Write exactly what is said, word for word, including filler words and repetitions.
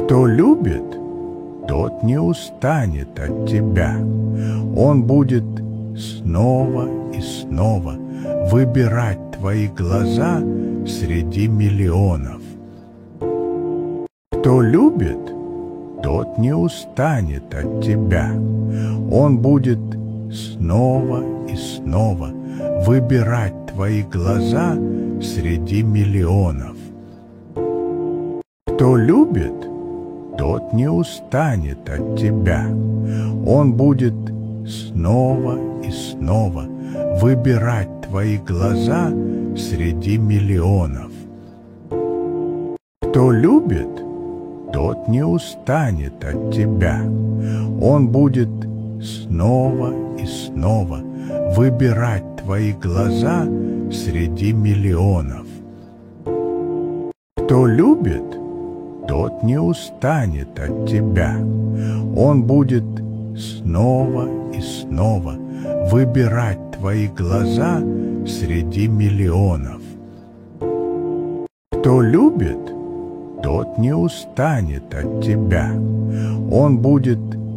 Кто любит, тот не устанет от тебя. Он будет снова и снова выбирать твои глаза среди миллионов. Кто любит, тот не устанет от тебя. Он будет снова и снова выбирать твои глаза среди миллионов. Кто любит, тот не устанет от тебя. Он будет снова и снова выбирать твои глаза среди миллионов. Кто любит, тот не устанет от тебя. Он будет снова и снова выбирать твои глаза среди миллионов. Кто любит, тот не устанет от тебя. Он будет снова и снова выбирать твои глаза среди миллионов. Кто любит, тот не устанет от тебя. Он будет